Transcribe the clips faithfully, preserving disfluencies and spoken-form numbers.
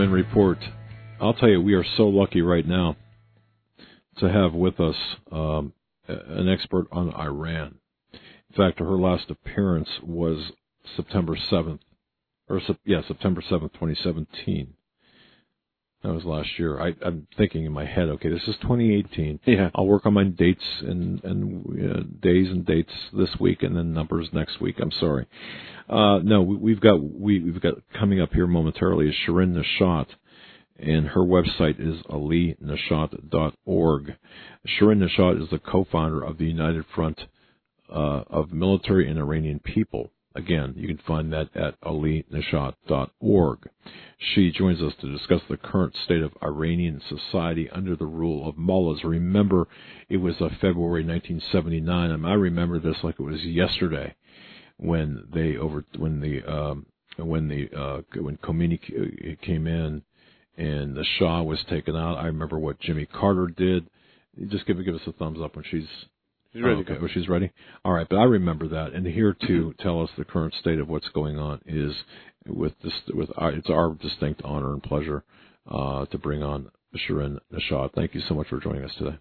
Weatherman Report. I'll tell you, we are so lucky right now to have with us um, an expert on Iran. In fact, her last appearance was September seventh, or yeah, September seventh, twenty seventeen. That was last year. I, I'm thinking in my head, okay, this is twenty eighteen. Yeah. I'll work on my dates and, and uh, days and dates this week, and then numbers next week. I'm sorry. Uh, no, we, we've got we, we've got coming up here momentarily is Shirin Neshat, and her website is ali neshat dot org. Shirin Neshat is the co-founder of the United Front uh, of Military and Iranian People. Again, you can find that at ali neshat dot org. She joins us to discuss the current state of Iranian society under the rule of mullahs. Remember, it was uh, February nineteen seventy-nine, and I remember this like it was yesterday when they over when the um, when the uh, when Khomeini came in and the Shah was taken out. I remember what Jimmy Carter did. Just give give us a thumbs up when she's. She's ready. Oh, okay. Oh, she's ready? All right, but I remember that. And here to tell us the current state of what's going on is with this, with our, it's our distinct honor and pleasure uh, to bring on Shirin Neshat. Thank you so much for joining us today.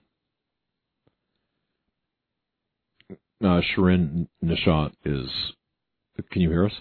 Uh, Shirin Neshat is, can you hear us?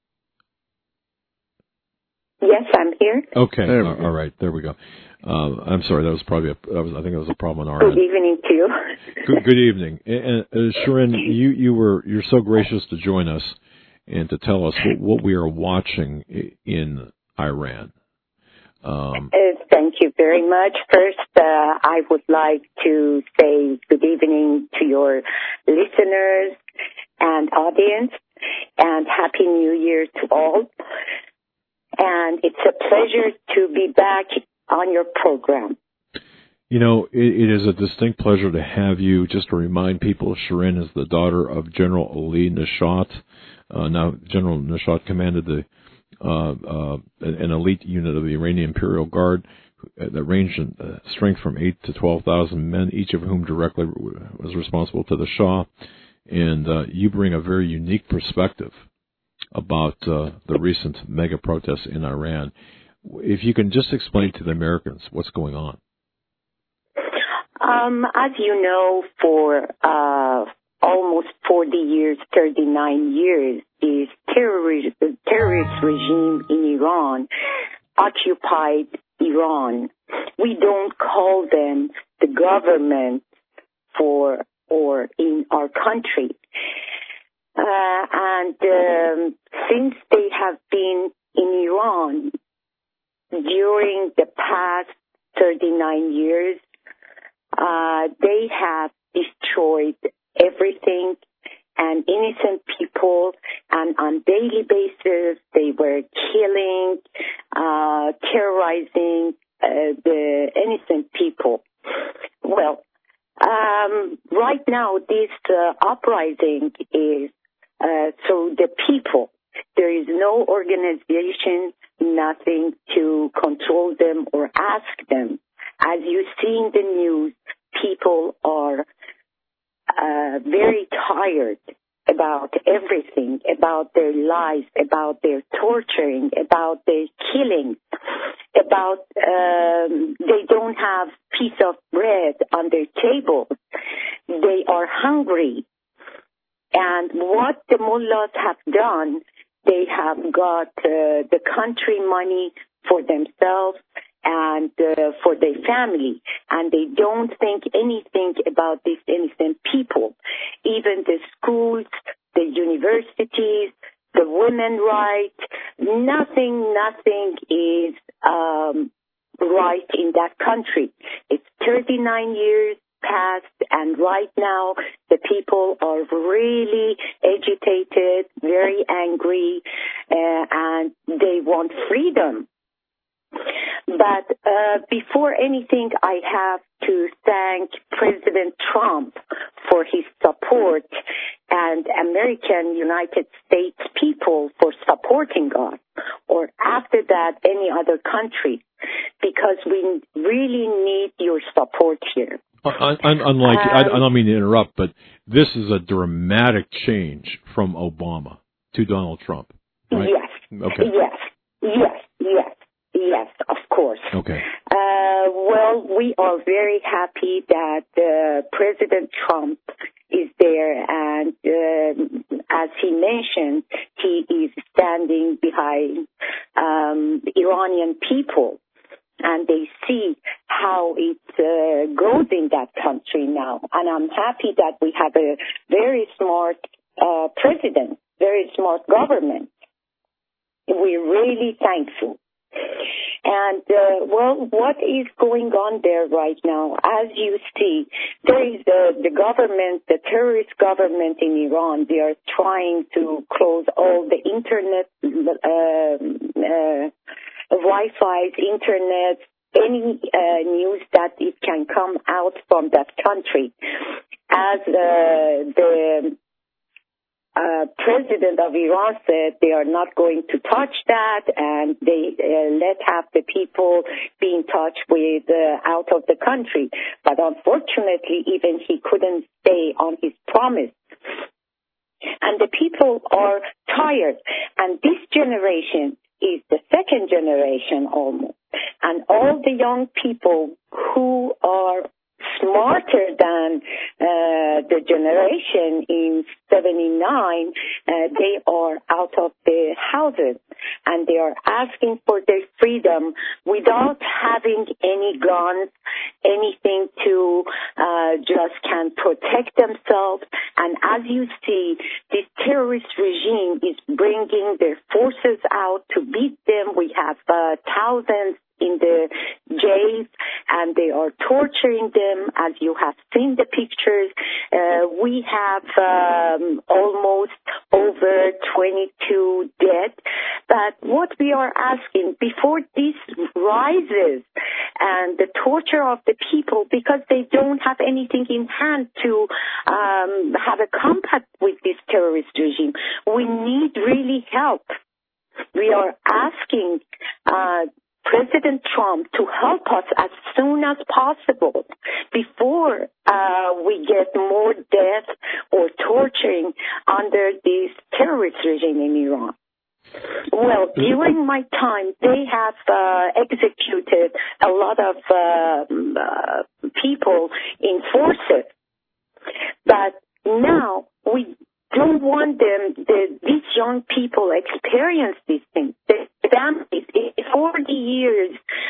Yes, I'm here. Okay, all, all right, there we go. Uh, I'm sorry, that was probably a, that was, I think that was a problem on our Good end. evening to you. Good, good evening. And, uh, Shirin, you, you were, you're so gracious to join us and to tell us what, what we are watching in Iran. Um, uh, thank you very much. First, uh, I would like to say good evening to your listeners and audience, and Happy New Year to all. And it's a pleasure to be back on your program. You know, it, it is a distinct pleasure to have you. Just to remind people, Shirin is the daughter of General Ali Neshat. Uh, now, General Neshat commanded the uh, uh, an elite unit of the Iranian Imperial Guard that ranged in uh, strength from eight to twelve thousand men, each of whom directly was responsible to the Shah. And uh, you bring a very unique perspective about uh, the recent mega protests in Iran. If you can just explain to the Americans what's going on. Um, as you know, for uh, almost forty years, thirty-nine years, this terrorist, terrorist regime in Iran occupied Iran. We don't call them the government for or in our country. Uh, and um, since they have been in Iran during the past thirty-nine years, uh, they have destroyed everything and innocent people, and on daily basis they were killing, uh, terrorizing uh, the innocent people. Well, um, right now this uh, uprising is uh, through the people. There is no organization, nothing to control them or ask them. As you see in the news, people are uh, very tired about everything, about their lives, about their torturing, about their killing, about um, they don't have piece of bread on their table. They are hungry. And what the mullahs have done, they have got uh, the country money for themselves and uh, for their family, and they don't think anything about these innocent people. Even the schools, the universities, the women's rights, nothing, nothing is um, right in that country. It's thirty-nine years past, and right now the people are really agitated, very angry, uh, and they want freedom. But uh, before anything, I have to thank President Trump for his support and American United States people for supporting us, or after that, any other country, because we really need your support here. Un- un- unlike, um, I, I don't mean to interrupt, but this is a dramatic change from Obama to Donald Trump, right? Yes, okay. yes, yes, yes. Yes, of course. Okay. Uh, well, we are very happy that uh, President Trump is there, and uh, as he mentioned, he is standing behind um, Iranian people, and they see how it uh, goes in that country now. And I'm happy that we have a very smart uh, president, very smart government. We're really thankful. And, uh, well, what is going on there right now? As you see, there is uh, the government, the terrorist government in Iran. They are trying to close all the internet, uh, uh, Wi-Fi, internet, any uh, news that it can come out from that country. As uh, the Uh, president of Iran said they are not going to touch that, and they uh, let half the people be in touch with uh, out of the country. But unfortunately, even he couldn't stay on his promise. And the people are tired. And this generation is the second generation almost. And all the young people who are smarter than uh, the generation in seventy-nine, uh, they are out of the houses, and they are asking for their freedom without having any guns, anything to uh, just can protect themselves. And as you see, this terrorist regime is bringing their forces out to beat them. We have uh, thousands in the jails, and they are torturing them, as you have seen the pictures. Uh, we have um, almost over twenty-two dead. But what we are asking, before this rises and the torture of the people, because they don't have anything in hand to um, have a compact with this terrorist regime, we need really help. We are asking uh, President Trump to help us as soon as possible before uh, we get more death or torturing under this terrorist regime in Iran. Well, during my time, they have uh, executed a lot of uh, uh, people in forces. But now we don't want them, the, these young people experience these things. The families, in forty years,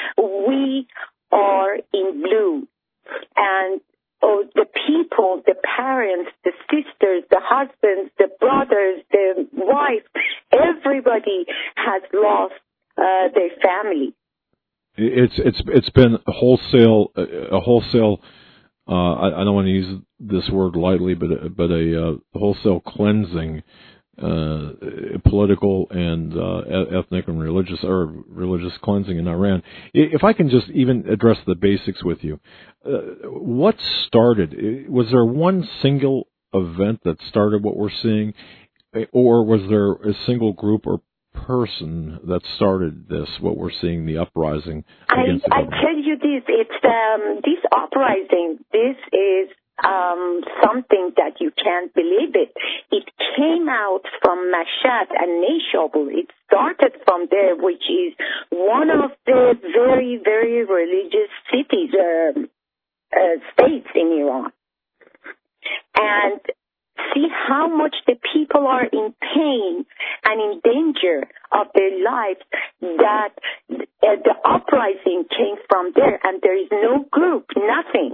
we are in blue. And oh, the people, the parents, the sisters, the husbands, the brothers, the wife, everybody has lost uh, their family. It's it's it's been a wholesale a wholesale. Uh, I, I don't want to use this word lightly, but but a uh, wholesale cleansing, uh, political and uh, ethnic and religious or religious cleansing in Iran. If I can just even address the basics with you, uh, what started? Was there one single event that started what we're seeing, or was there a single group or person that started this? What we're seeing, the uprising against I, the government? I tell you this: it's um, this uprising. This is um, something that you can't believe it. It came out from Mashhad and Neyshabur. It started from there, which is one of the very, very religious cities, uh, uh, states in Iran. And see how much the people are in pain and in danger of their lives, that uh, the uprising came from there, and there is no group, nothing.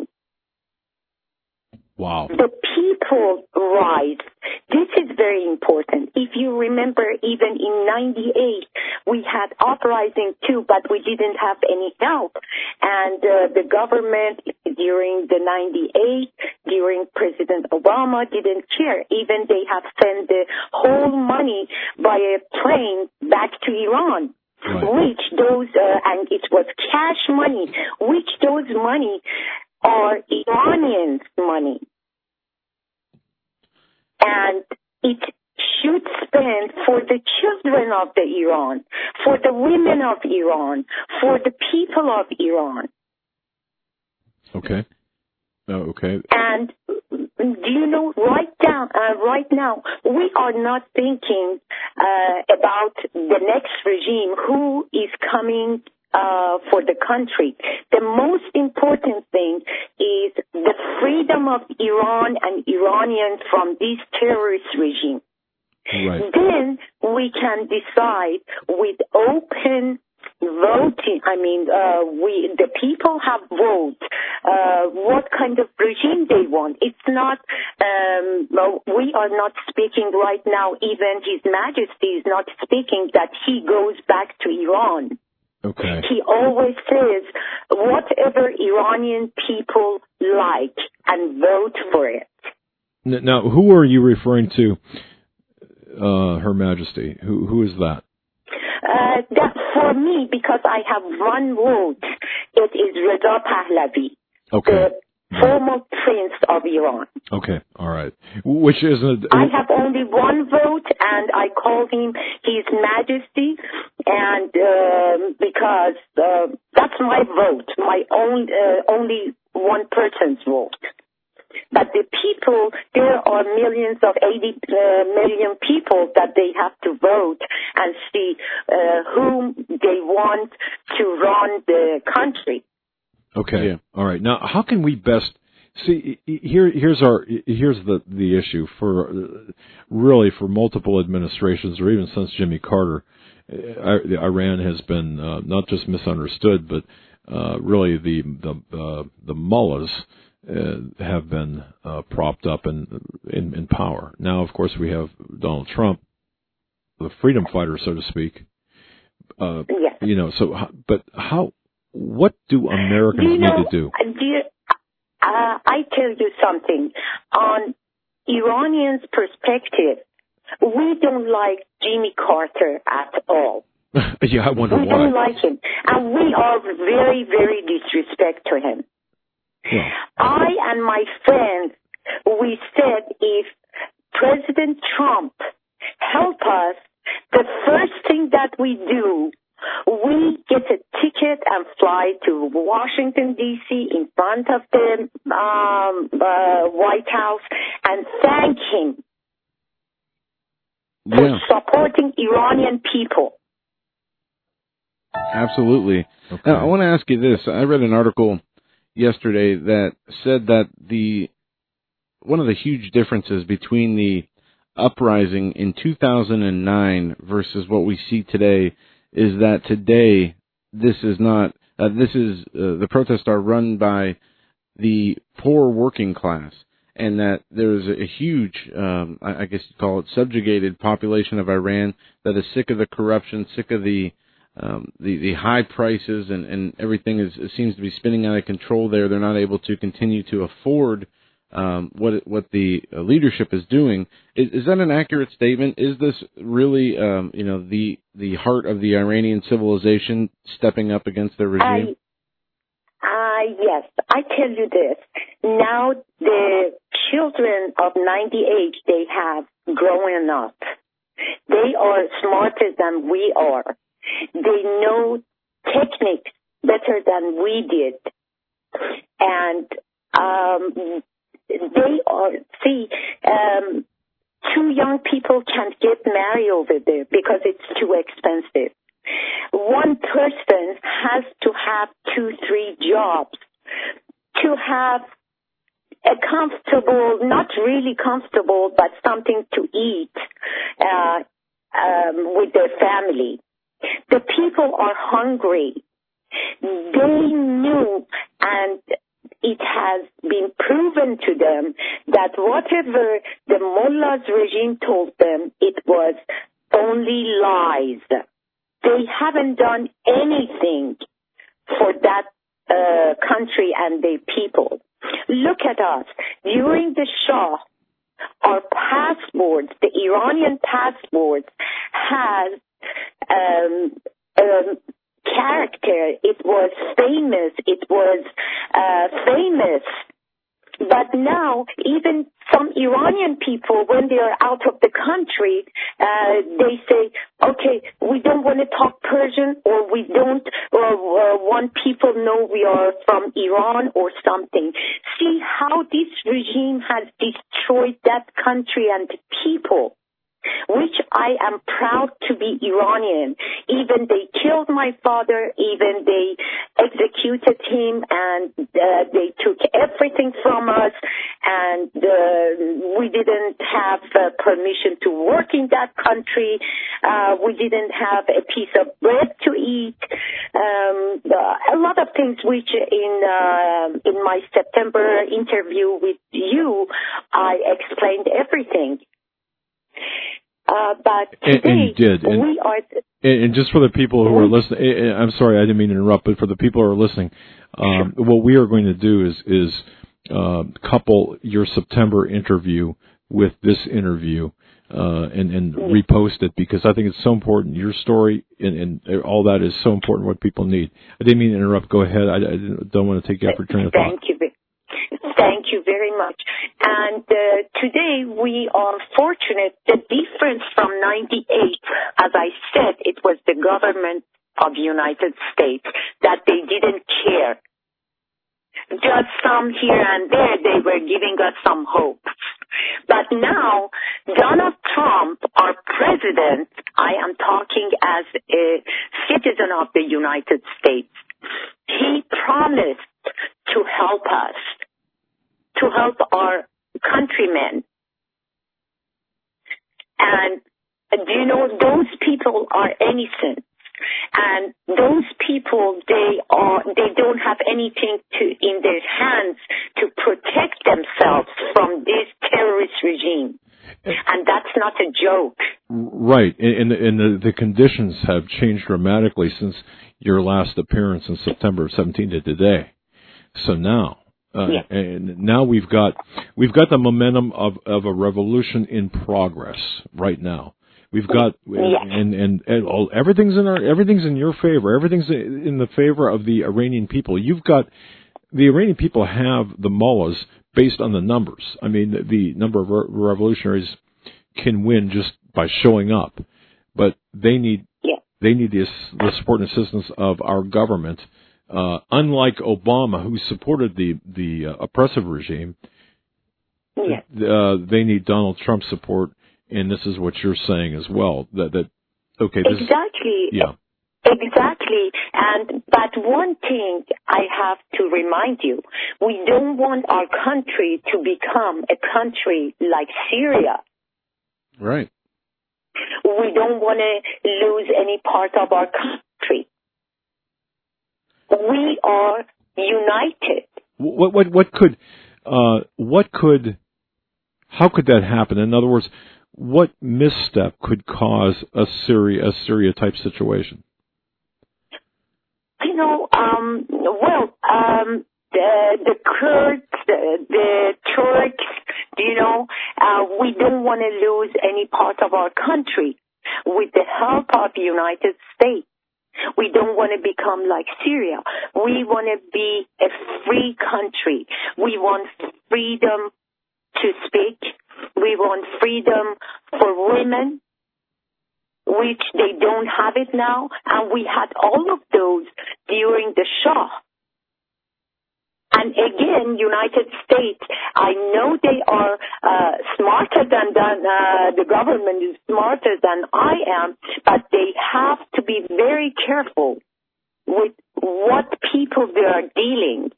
Wow. The people rise. This is very important. If you remember, even in ninety-eight, we had uprising too, but we didn't have any help. And uh, the government during the ninety-eight, during President Obama, didn't care. Even they have sent the whole money by a plane back to Iran. Right. Which those, uh, and it was cash money, which those money are Iranians' money. And it should spend for the children of the Iran, for the women of Iran, for the people of Iran. Okay. Oh, okay. And do you know, right now, uh, right now, we are not thinking uh, about the next regime, who is coming uh, for the country. The most important thing is the freedom of Iran and Iranians from this terrorist regime. Right. Then we can decide with open voting. I mean, uh, we the people have voted uh, what kind of regime they want. It's not. Um, we are not speaking right now. Even His Majesty is not speaking that he goes back to Iran. Okay. He always says whatever Iranian people like and vote for it. Now, who are you referring to? Uh, Her Majesty. Who who is that? Uh, that for me, because I have one vote, it is Reza Pahlavi, Okay. the former prince of Iran. Okay. All right. Which is a, I have only one vote, and I call him His Majesty, and um, because uh, that's my vote, my own, uh, only one person's vote. But the people, there are millions of eighty uh, million people that they have to vote and see uh, whom they want to run the country. Okay. Yeah. All right. Now, how can we best see? Here, here's our here's the the issue for uh, really for multiple administrations, or even since Jimmy Carter, uh, Iran has been uh, not just misunderstood, but uh, really the the uh, the mullahs Uh, have been uh, propped up in, in in power. Now, of course, we have Donald Trump, the freedom fighter, so to speak. Uh, yes. You know, so but how? What do Americans do you know, need to do? do you, uh, I tell you something. On Iranians' perspective, we don't like Jimmy Carter at all. Yeah, I wonder we why. We don't like him, and we are very, very disrespect to him. Yeah. I and my friends, we said if President Trump help us, the first thing that we do, we get a ticket and fly to Washington, D C in front of the um, uh, White House and thank him for yeah. supporting Iranian people. Absolutely. Okay. Now, I want to ask you this. I read an article yesterday that said that the one of the huge differences between the uprising in two thousand nine versus what we see today is that today this is not uh, this is uh, the protests are run by the poor working class, and that there's a huge um, I guess you'd call it subjugated population of Iran that is sick of the corruption, sick of the Um, the, the high prices and, and everything is it seems to be spinning out of control there. They're not able to continue to afford um, what what the uh, leadership is doing. Is, is that an accurate statement? Is this really um, you know the the heart of the Iranian civilization stepping up against their regime? I, uh, yes, I tell you this. Now the children of ninety-eight, they have grown up. They are smarter than we are. They know techniques better than we did. And um, they are, see, um, two young people can't get married over there because it's too expensive. One person has to have two, three jobs to have a comfortable, not really comfortable, but something to eat uh, um, with their family. The people are hungry. They knew, and it has been proven to them that whatever the mullah's regime told them, it was only lies. They haven't done anything for that uh, country and their people. Look at us. During the Shah, our passports, the Iranian passports, has Um, um, character. It was famous. It was uh, famous. But now, even some Iranian people, when they are out of the country, uh, they say, okay, we don't want to talk Persian, or we don't uh, uh, want people know we are from Iran or something. See how this regime has destroyed that country and the people. which I am proud to be Iranian. Even they killed my father, even they executed him, and uh, they took everything from us, and uh, we didn't have uh, permission to work in that country. Uh, we didn't have a piece of bread to eat. Um, a lot of things which in uh, in my September interview with you, I explained everything. Uh, but today, and, and you did. And, we are... Th- and, and just for the people who are listening, I'm sorry, I didn't mean to interrupt, but for the people who are listening, um, sure. what we are going to do is, is uh, couple your September interview with this interview uh, and, and mm-hmm. repost it, because I think it's so important. Your story and, and all that is so important, what people need. I didn't mean to interrupt. Go ahead. I, I don't want to take you off your train of thought. Thank you. Thank you very much. And uh, today we are fortunate. The difference from ninety-eight, as I said, it was the government of the United States that they didn't care. Just some here and there, they were giving us some hope. But now, Donald Trump, our president, I am talking as a citizen of the United States, he promised to help us, to help our countrymen. And do you know, those people are innocent. And those people, they are, they don't have anything to, in their hands to protect themselves from this terrorist regime. And that's not a joke. Right. And, and the, the conditions have changed dramatically since your last appearance in September seventeenth to today. So now, uh, yeah. and now we've got, we've got the momentum of, of a revolution in progress right now. We've got, yes. and, and, and all, everything's in our, everything's in your favor. Everything's in the favor of the Iranian people. You've got, the Iranian people have the mullahs based on the numbers. I mean, the, the number of re- revolutionaries can win just by showing up, but they need, yeah. they need the, the support and assistance of our government. Uh, unlike Obama, who supported the, the uh, oppressive regime, yeah. uh, they need Donald Trump's support. And this is what you're saying as well. That that okay. This exactly. Is, yeah. Exactly. And but one thing I have to remind you: we don't want our country to become a country like Syria. Right. We don't want to lose any part of our country. We are united. What what what could uh, what could how could that happen? In other words, what misstep could cause a Syria a Syria type situation? You know, um, well, um, the the Kurds, the, the Turks, you know, uh, we don't want to lose any part of our country. With the help of the United States, we don't want to become like Syria. We want to be a free country. We want freedom to speak. We want freedom for women, which they don't have it now. And we had all of those during the Shah. And again, United States, I know they are uh, smarter than, than uh, the government is smarter than I am, but they have to be very careful with what people they are dealing.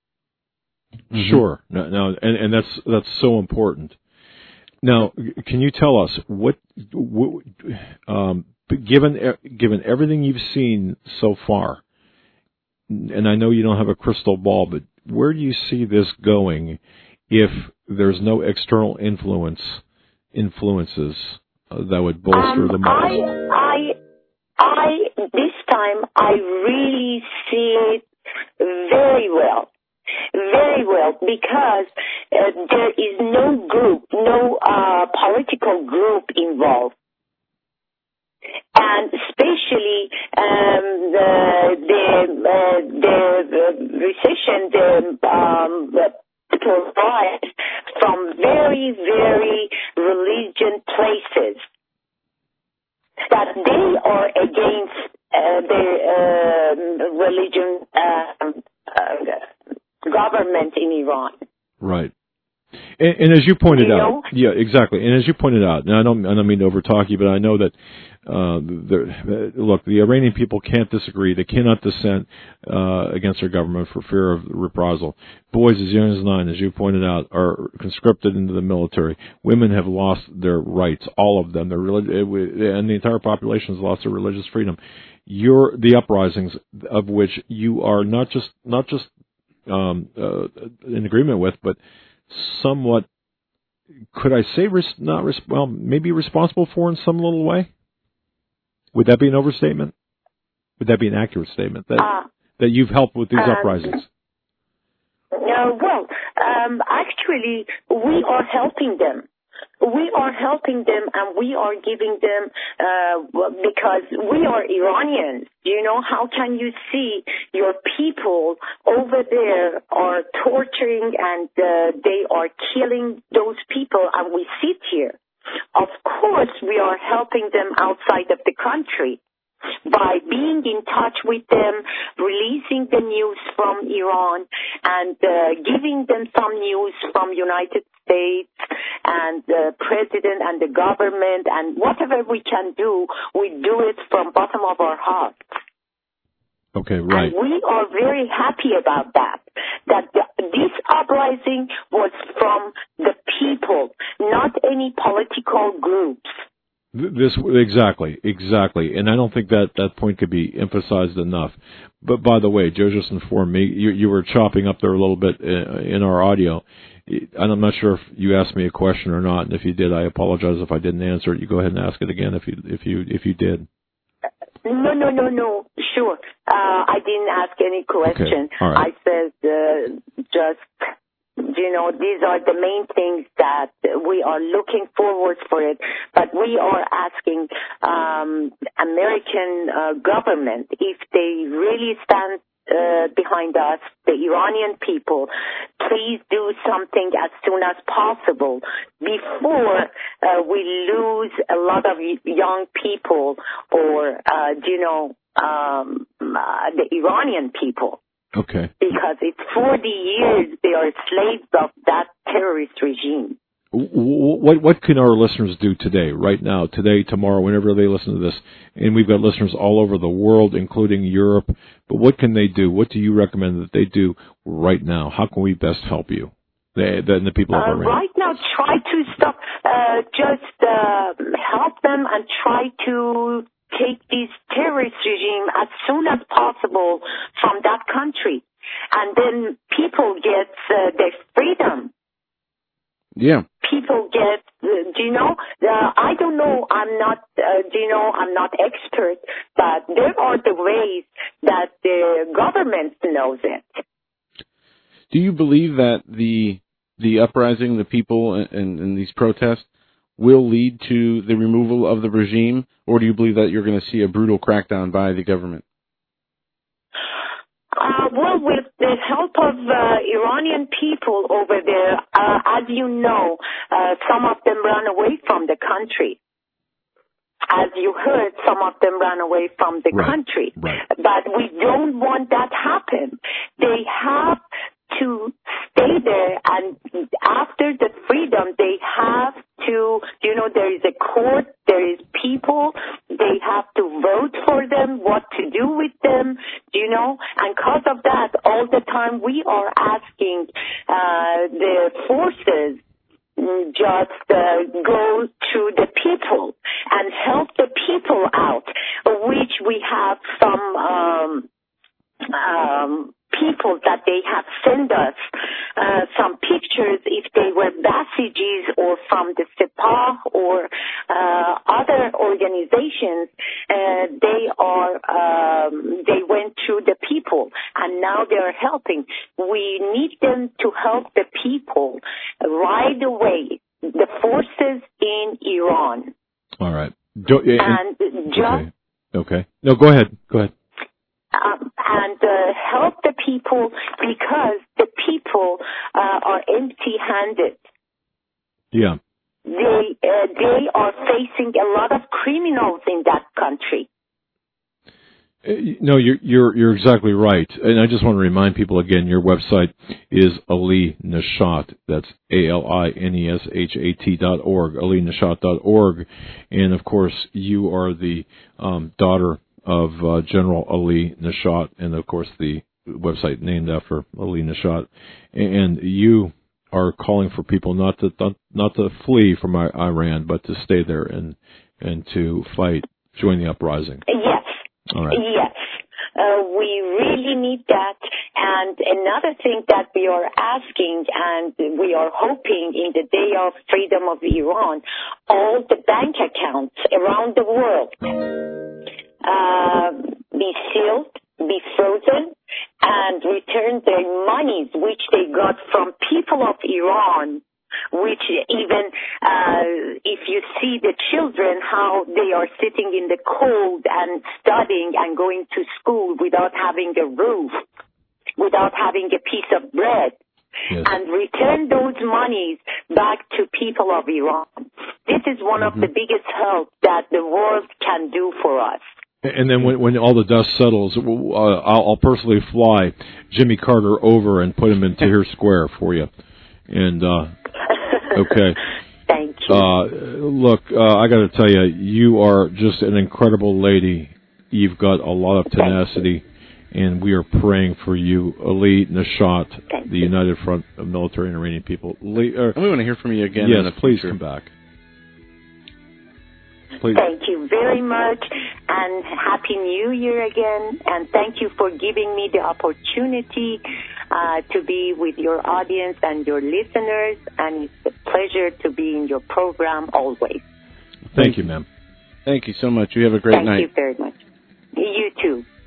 Sure. No, no, and, and that's that's so important. Now, can you tell us what, what um, given given everything you've seen so far, and I know you don't have a crystal ball, but where do you see this going if there's no external influence influences uh, that would bolster um, the market? I, I, I, this time I really see it very well. Very well, because uh, there is no group, no uh, political group involved. And especially um, the the, uh, the the recession, the um, the people rise from very very religious places that they are against uh, the uh, religion uh, uh, government in Iran. Right. And, and as you pointed you out, know? yeah, exactly. And as you pointed out, and I don't, I don't mean to overtalk you, but I know that, uh, the, look, the Iranian people can't disagree. They cannot dissent, uh, against their government for fear of reprisal. Boys as young as nine, as you pointed out, are conscripted into the military. Women have lost their rights, all of them. Their relig- and the entire population has lost their religious freedom. You're the uprisings of which you are not just, not just, um, uh, in agreement with, but somewhat, could I say, res- not res- well, maybe responsible for in some little way? Would that be an overstatement? Would that be an accurate statement that Uh, that you've helped with these um, uprisings? Uh, well, um, actually, we are helping them. We are helping them, and we are giving them uh, because we are Iranians. You know, how can you see your people over there are torturing and uh, they are killing those people, and we sit here? Of course, we are helping them outside of the country by being in touch with them, releasing the news from Iran, and uh, giving them some news from United States and the president and the government, and whatever we can do, we do it from bottom of our hearts. Okay, right. And we are very happy about that, that the, this uprising was from the people, not any political groups. This exactly, exactly, and I don't think that that point could be emphasized enough. But by the way, Joe just informed me you, you were chopping up there a little bit in our audio, and I'm not sure if you asked me a question or not. And if you did, I apologize if I didn't answer it. You go ahead and ask it again if you if you if you did. No, no, no, no. Sure, uh, I didn't ask any question. Okay. All right. I said uh, just. You know, these are the main things that we are looking forward for it. But we are asking um, American uh, government, if they really stand uh, behind us, the Iranian people, please do something as soon as possible before uh, we lose a lot of young people or, uh, you know, um, uh, the Iranian people. Okay. Because it's forty years they are slaves of that terrorist regime. What what can our listeners do today, right now, today, tomorrow, whenever they listen to this? And we've got listeners all over the world, including Europe. But what can they do? What do you recommend that they do right now? How can we best help you, the, the, the people of uh, Iran? Right now, try to stop, uh, just uh, help them and try to take this terrorist regime as soon as possible from that country. And then people get uh, their freedom. Yeah. People get, uh, do you know, uh, I don't know, I'm not, uh, do you know, I'm not expert, but there are the ways that the government knows it. Do you believe that the the uprising, the people, and, and these protests will lead to the removal of the regime, or do you believe that you're going to see a brutal crackdown by the government? Uh, well, with the help of uh, Iranian people over there, uh, as you know, uh, some of them ran away from the country. As you heard, some of them ran away from the right. country. Right. But we don't want that to happen. They have to stay there, and after the freedom, they have to, you know, there is a court, there is people, they have to vote for them, what to do with them, you know, and because of that, all the time we are asking uh, the forces just uh, go to the people and help the people out, which we have some um, um, people that they have sent us uh, some pictures if they were Basijis or from the Sepah or uh, other organizations. Uh, they are um, they went to the people and now they are helping. We need them to help the people right away. The forces in Iran. All right. Do, and, and just okay. okay. No, go ahead. Go ahead. Um, and uh, help the people because the people uh, are empty-handed. Yeah. They uh, they are facing a lot of criminals in that country. No, you're you're you're exactly right, and I just want to remind people again. Your website is Ali Nashat. That's A L I N E S H A T dot org. Ali Nashat dot org, and of course, you are the um, daughter of uh, General Ali Nashat, and of course, the website named after Ali Nashat, and you are calling for people not to not, not to flee from Iran, but to stay there and and to fight, join the uprising. Yes. All right. Yes, uh, we really need that. And another thing that we are asking and we are hoping in the day of freedom of Iran, all the bank accounts around the world uh, be sealed, be frozen, and return their monies which they got from people of Iran. Which even uh, if you see the children, how they are sitting in the cold and studying and going to school without having a roof, without having a piece of bread, yes. And return those monies back to people of Iran. This is one mm-hmm. of the biggest help that the world can do for us. And then when, when all the dust settles, uh, I'll, I'll personally fly Jimmy Carter over and put him in Tahrir Square for you. And, uh, okay. Thank you. Uh, look, uh, I got to tell you, you are just an incredible lady. You've got a lot of tenacity, and we are praying for you, Ali Nashat, Thank the you. United Front of Military and Iranian People. Ali, uh, we want to hear from you again. Yes, in the please future. come back. Please. Thank you very much, and Happy New Year again, and thank you for giving me the opportunity uh, to be with your audience and your listeners, and it's a pleasure to be in your program always. Thank you, ma'am. Thank you so much. You have a great thank night. Thank you very much. You too.